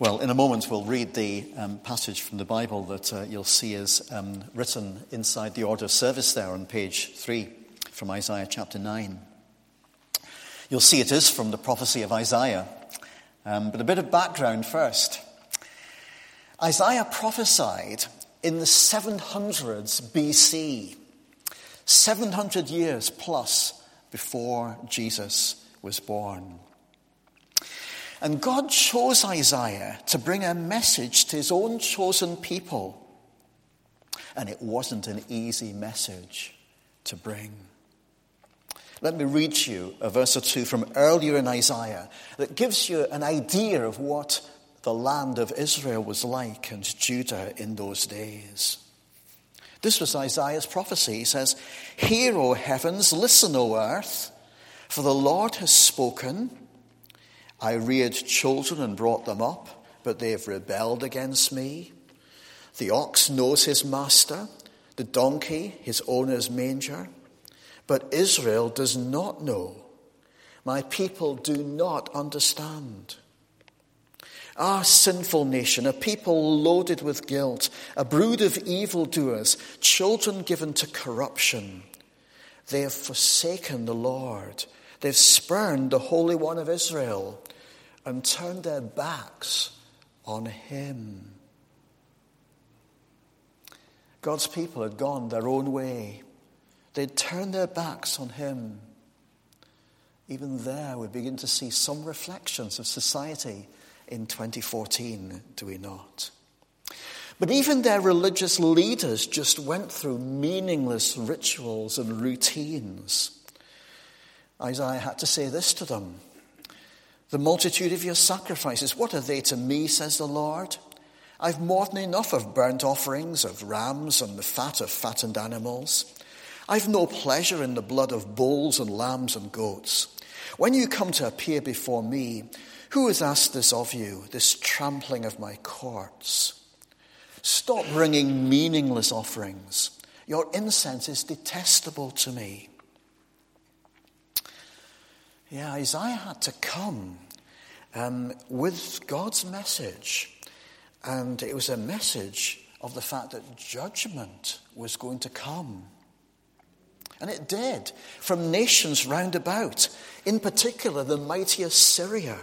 Well, in a moment we'll read the passage from the Bible that you'll see is written inside the order of service there on page 3 from Isaiah chapter 9. You'll see it is from the prophecy of Isaiah, but a bit of background first. Isaiah prophesied in the 700s BC, 700 years plus before Jesus was born. And God chose Isaiah to bring a message to his own chosen people. And it wasn't an easy message to bring. Let me read you a verse or two from earlier in Isaiah that gives you an idea of what the land of Israel was like and Judah in those days. This was Isaiah's prophecy. He says, "Hear, O heavens, listen, O earth, for the Lord has spoken. I reared children and brought them up, but they have rebelled against me. The ox knows his master, the donkey his owner's manger. But Israel does not know. My people do not understand. Ah, sinful nation, a people loaded with guilt, a brood of evildoers, children given to corruption. They have forsaken the Lord. They've spurned the Holy One of Israel and turned their backs on him." God's people had gone their own way. They'd turned their backs on him. Even there we begin to see some reflections of society in 2014, do we not? But even their religious leaders just went through meaningless rituals and routines. Isaiah had to say this to them: "The multitude of your sacrifices, what are they to me, says the Lord? I've more than enough of burnt offerings, of rams and the fat of fattened animals. I've no pleasure in the blood of bulls and lambs and goats. When you come to appear before me, who has asked this of you, this trampling of my courts? Stop bringing meaningless offerings. Your incense is detestable to me." Yeah, Isaiah had to come with God's message. And it was a message of the fact that judgment was going to come. And it did, from nations round about, in particular the mighty Assyria.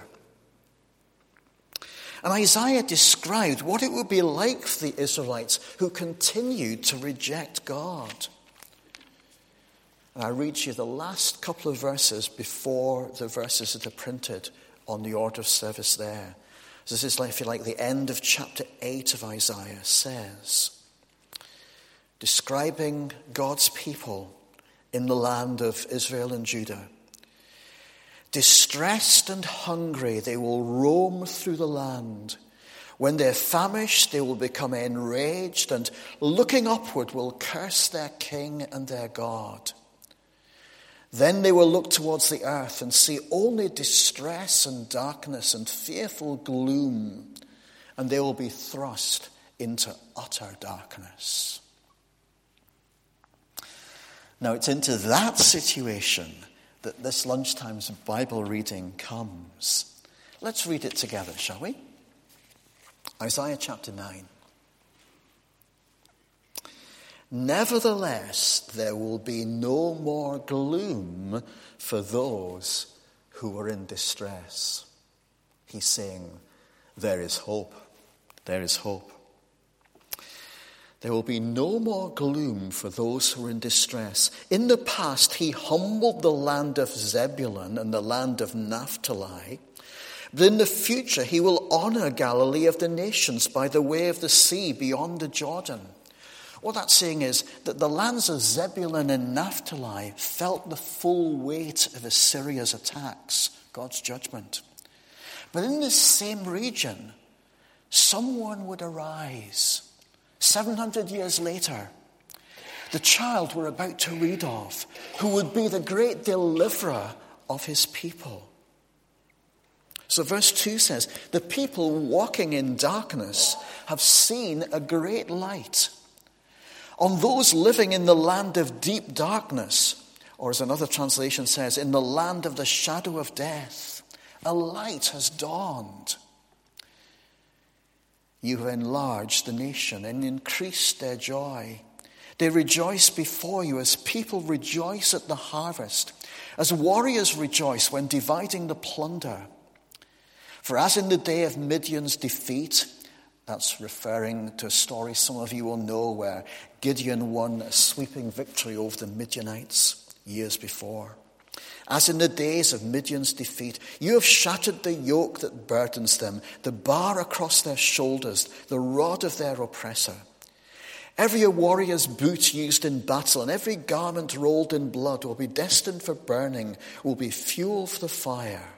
And Isaiah described what it would be like for the Israelites who continued to reject God. And I read you the last couple of verses before the verses that are printed on the order of service there. This is, if you like, the end of chapter 8 of Isaiah says, describing God's people in the land of Israel and Judah. "Distressed and hungry, they will roam through the land. When they're famished, they will become enraged, and looking upward will curse their king and their God. Then they will look towards the earth and see only distress and darkness and fearful gloom, and they will be thrust into utter darkness." Now, it's into that situation that this lunchtime's Bible reading comes. Let's read it together, shall we? Isaiah chapter 9. "Nevertheless, there will be no more gloom for those who are in distress." He's saying, there is hope. There is hope. There will be no more gloom for those who are in distress. In the past, he humbled the land of Zebulun and the land of Naphtali. But in the future, he will honor Galilee of the nations by the way of the sea beyond the Jordan. What that's saying is that the lands of Zebulun and Naphtali felt the full weight of Assyria's attacks, God's judgment. But in this same region, someone would arise 700 years later, the child we're about to read of, who would be the great deliverer of his people. So verse 2 says, "The people walking in darkness have seen a great light. On those living in the land of deep darkness," or as another translation says, "in the land of the shadow of death, a light has dawned." You have enlarged the nation and increased their joy. They rejoice before you as people rejoice at the harvest, as warriors rejoice when dividing the plunder. For as in the day of Midian's defeat," that's referring to a story some of you will know where Gideon won a sweeping victory over the Midianites years before. "As in the days of Midian's defeat, you have shattered the yoke that burdens them, the bar across their shoulders, the rod of their oppressor. Every warrior's boot used in battle and every garment rolled in blood will be destined for burning, will be fuel for the fire.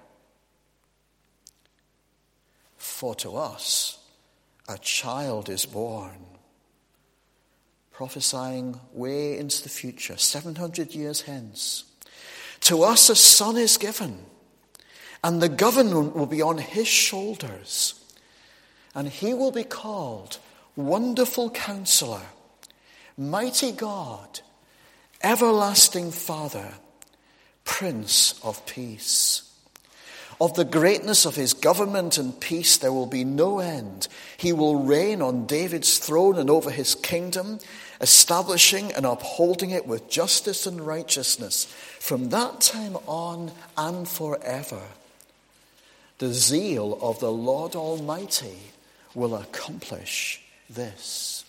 For to us a child is born," prophesying way into the future, 700 years hence. "To us a son is given, and the government will be on his shoulders, and he will be called Wonderful Counselor, Mighty God, Everlasting Father, Prince of Peace. Of the greatness of his government and peace there will be no end. He will reign on David's throne and over his kingdom, establishing and upholding it with justice and righteousness from that time on and forever. The zeal of the Lord Almighty will accomplish this."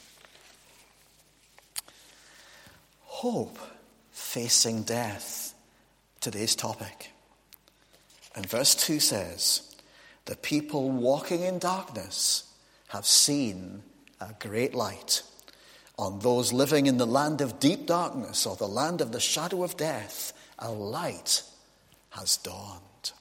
Hope facing death, today's topic. And verse 2 says, "The people walking in darkness have seen a great light. On those living in the land of deep darkness or the land of the shadow of death, a light has dawned."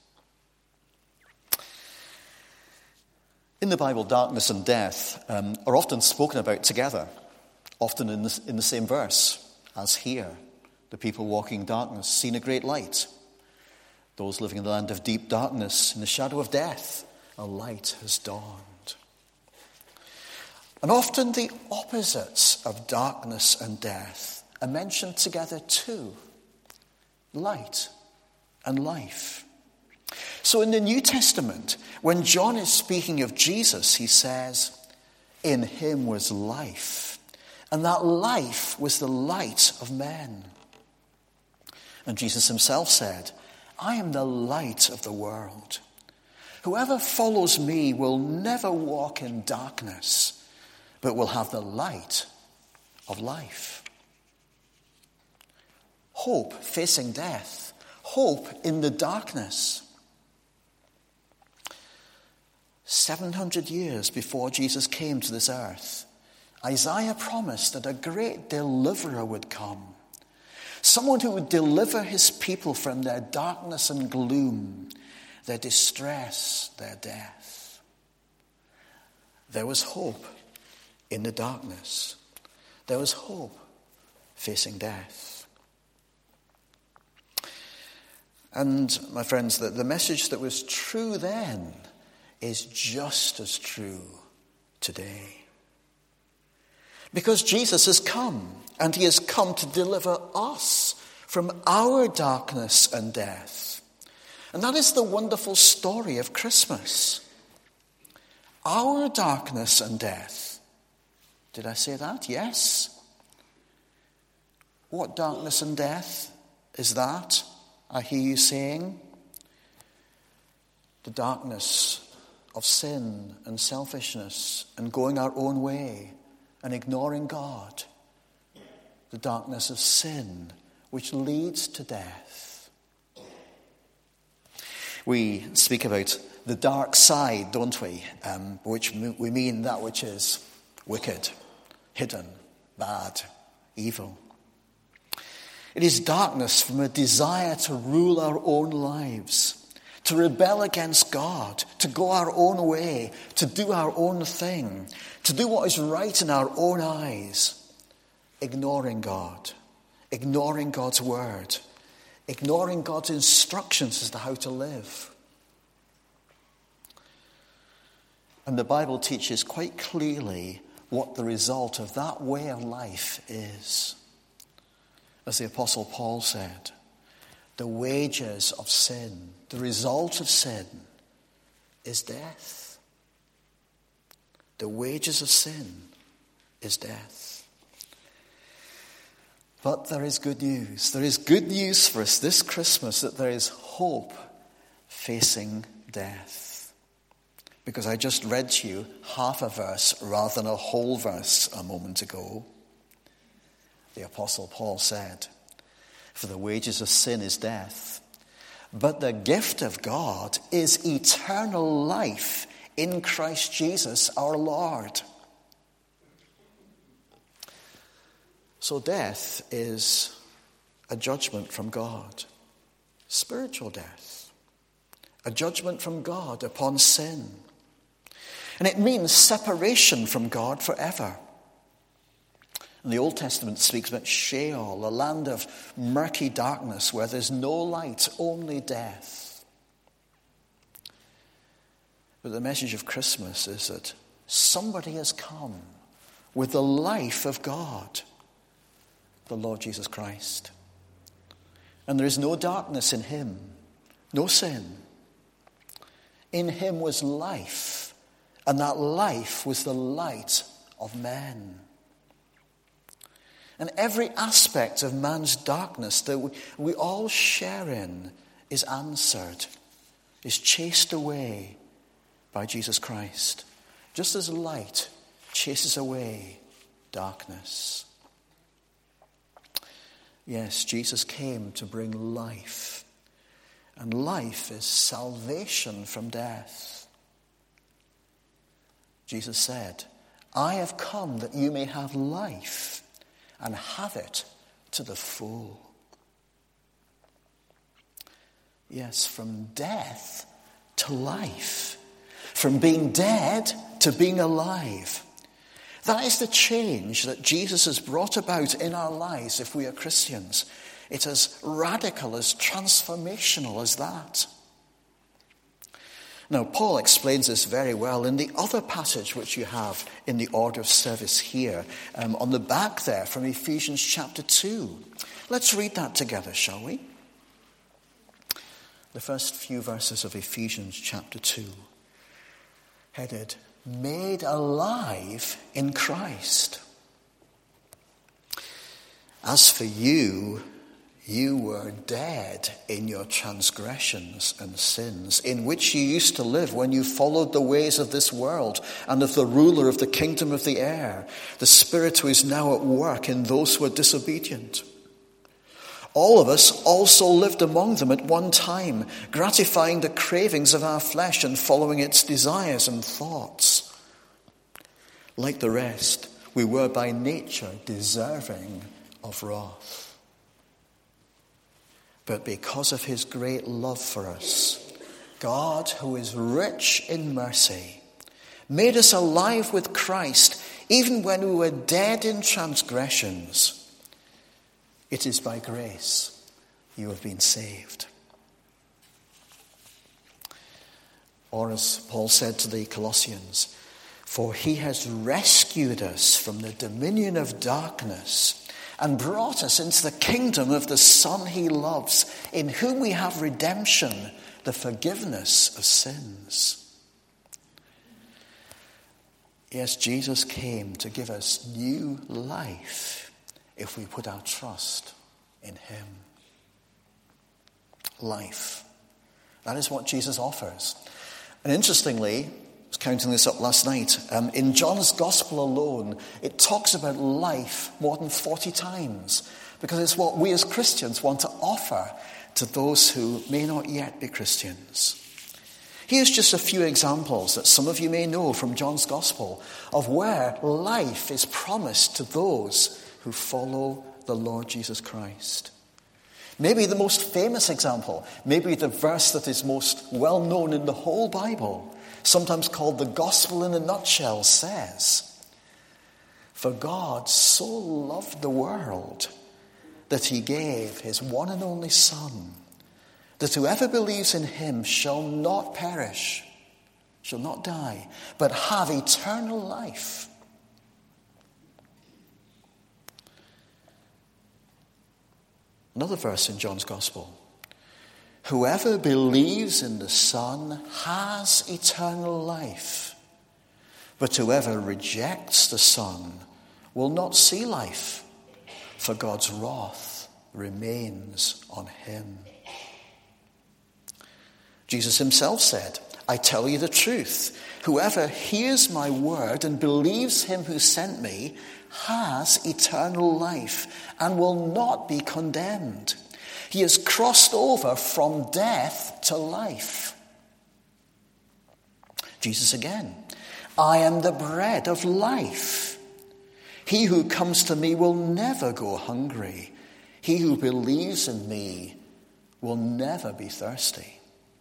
In the Bible, darkness and death are often spoken about together, often in the same verse as here. The people walking in darkness seen a great light. Those living in the land of deep darkness, in the shadow of death, a light has dawned. And often the opposites of darkness and death are mentioned together too. Light and life. So in the New Testament, when John is speaking of Jesus, he says, "In him was life, and that life was the light of men." And Jesus himself said, "I am the light of the world. Whoever follows me will never walk in darkness, but will have the light of life." Hope facing death. Hope in the darkness. 700 years before Jesus came to this earth, Isaiah promised that a great deliverer would come. Someone who would deliver his people from their darkness and gloom, their distress, their death. There was hope in the darkness. There was hope facing death. And, my friends, the message that was true then is just as true today. Because Jesus has come, and he has come to deliver us from our darkness and death. And that is the wonderful story of Christmas. Our darkness and death. Did I say that? Yes. What darkness and death is that? I hear you saying. The darkness of sin and selfishness and going our own way and ignoring God. The darkness of sin, which leads to death. We speak about the dark side, don't we? Which we mean that which is wicked, hidden, bad, evil. It is darkness from a desire to rule our own lives, to rebel against God, to go our own way, to do our own thing, to do what is right in our own eyes, ignoring God, ignoring God's word, ignoring God's instructions as to how to live. And the Bible teaches quite clearly what the result of that way of life is. As the Apostle Paul said, the wages of sin, the result of sin, is death. The wages of sin is death. But there is good news. There is good news for us this Christmas, that there is hope facing death. Because I just read to you half a verse rather than a whole verse a moment ago. The Apostle Paul said, "For the wages of sin is death, but the gift of God is eternal life in Christ Jesus our Lord." So death is a judgment from God, spiritual death, a judgment from God upon sin. And it means separation from God forever. And the Old Testament speaks about Sheol, a land of murky darkness where there's no light, only death. But the message of Christmas is that somebody has come with the life of God, the Lord Jesus Christ. And there is no darkness in him, no sin. In him was life, and that life was the light of men. And every aspect of man's darkness that we all share in is answered, is chased away by Jesus Christ, just as light chases away darkness. Yes, Jesus came to bring life, and life is salvation from death. Jesus said, "I have come that you may have life and have it to the full." Yes, from death to life, from being dead to being alive. That is the change that Jesus has brought about in our lives if we are Christians. It's as radical, as transformational as that. Now, Paul explains this very well in the other passage which you have in the order of service here, on the back there from Ephesians chapter 2. Let's read that together, shall we? The first few verses of Ephesians chapter 2, headed, "Made alive in Christ. As for you, you were dead in your transgressions and sins, in which you used to live when you followed the ways of this world and of the ruler of the kingdom of the air, the spirit who is now at work in those who are disobedient. All of us also lived among them at one time, gratifying the cravings of our flesh and following its desires and thoughts. Like the rest, we were by nature deserving of wrath. But because of his great love for us, God, who is rich in mercy, made us alive with Christ, even when we were dead in transgressions. It is by grace you have been saved." Or as Paul said to the Colossians, "For he has rescued us from the dominion of darkness and brought us into the kingdom of the Son he loves, in whom we have redemption, the forgiveness of sins." Yes, Jesus came to give us new life if we put our trust in him. Life. That is what Jesus offers. And interestingly, I was counting this up last night, in John's Gospel alone, it talks about life more than 40 times, because it's what we as Christians want to offer to those who may not yet be Christians. Here's just a few examples that some of you may know from John's Gospel of where life is promised to those who follow the Lord Jesus Christ. Maybe the most famous example, maybe the verse that is most well known in the whole Bible, sometimes called the Gospel in a nutshell, says, "For God so loved the world that he gave his one and only Son, that whoever believes in him shall not perish, shall not die, but have eternal life." Another verse in John's Gospel, "Whoever believes in the Son has eternal life, But whoever rejects the Son will not see life, for God's wrath remains on him. Jesus himself said, I tell you the truth, whoever hears my word and believes him who sent me has eternal life and will not be condemned. He has crossed over from death to life. Jesus again, I am the bread of life. He who comes to me will never go hungry. He who believes in me will never be thirsty.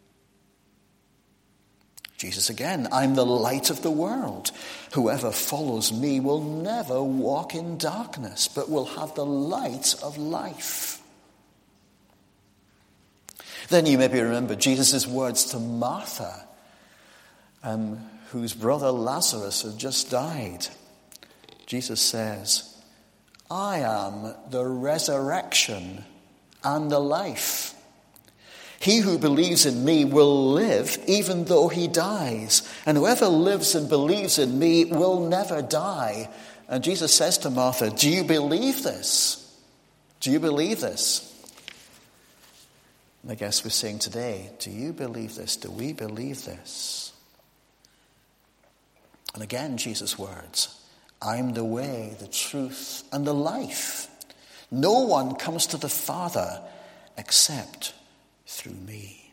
Jesus again, I'm the light of the world. Whoever follows me will never walk in darkness, but will have the light of life. Then you maybe remember Jesus' words to Martha, whose brother Lazarus had just died. Jesus says, I am the resurrection and the life. He who believes in me will live even though he dies. And whoever lives and believes in me will never die. And Jesus says to Martha, do you believe this? Do you believe this? And I guess we're saying today, do you believe this? Do we believe this? And again, Jesus' words, I'm the way, the truth, and the life. No one comes to the Father except through me.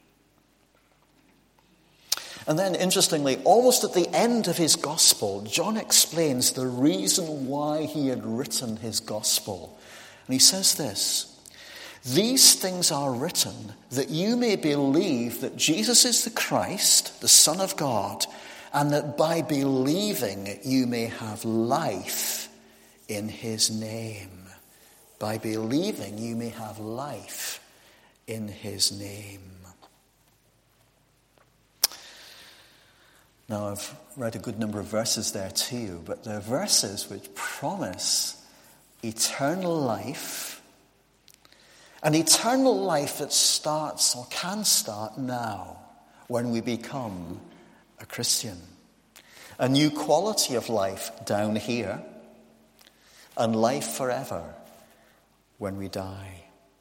And then, interestingly, almost at the end of his gospel, John explains the reason why he had written his gospel. And he says this, these things are written that you may believe that Jesus is the Christ, the Son of God, and that by believing you may have life in his name. By believing you may have life in his name. Now, I've read a good number of verses there to you, but they're verses which promise eternal life, an eternal life that starts or can start now when we become a Christian. A new quality of life down here, and life forever when we die.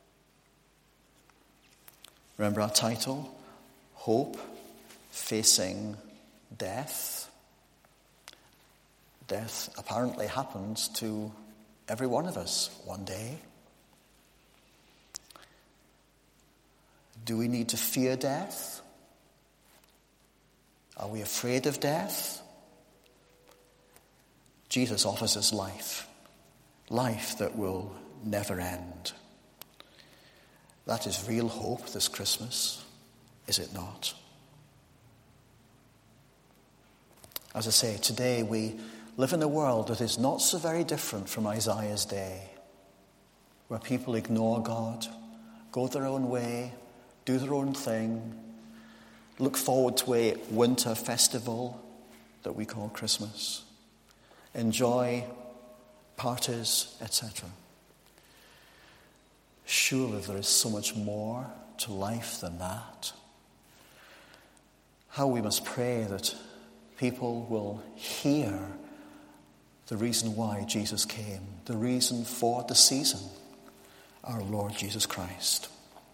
Remember our title? Hope Facing Death. Death apparently happens to every one of us one day. Do we need to fear death? Are we afraid of death? Jesus offers us life. Life that will never end. That is real hope this Christmas, is it not? As I say, today we live in a world that is not so very different from Isaiah's day, where people ignore God, go their own way, do their own thing, look forward to a winter festival that we call Christmas, enjoy parties, etc. Surely there is so much more to life than that. How we must pray that people will hear the reason why Jesus came, the reason for the season, our Lord Jesus Christ.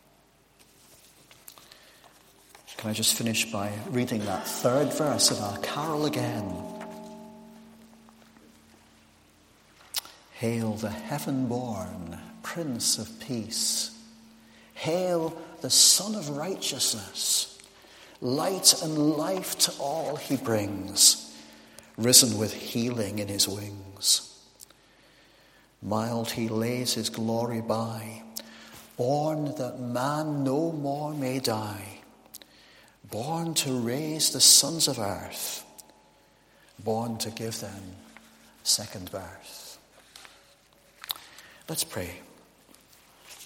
Can I just finish by reading that third verse of our carol again? Hail the heaven-born Prince of Peace. Hail the Son of Righteousness. Light and life to all he brings, risen with healing in his wings. Mild he lays his glory by, born that man no more may die, born to raise the sons of earth, born to give them second birth. Let's pray.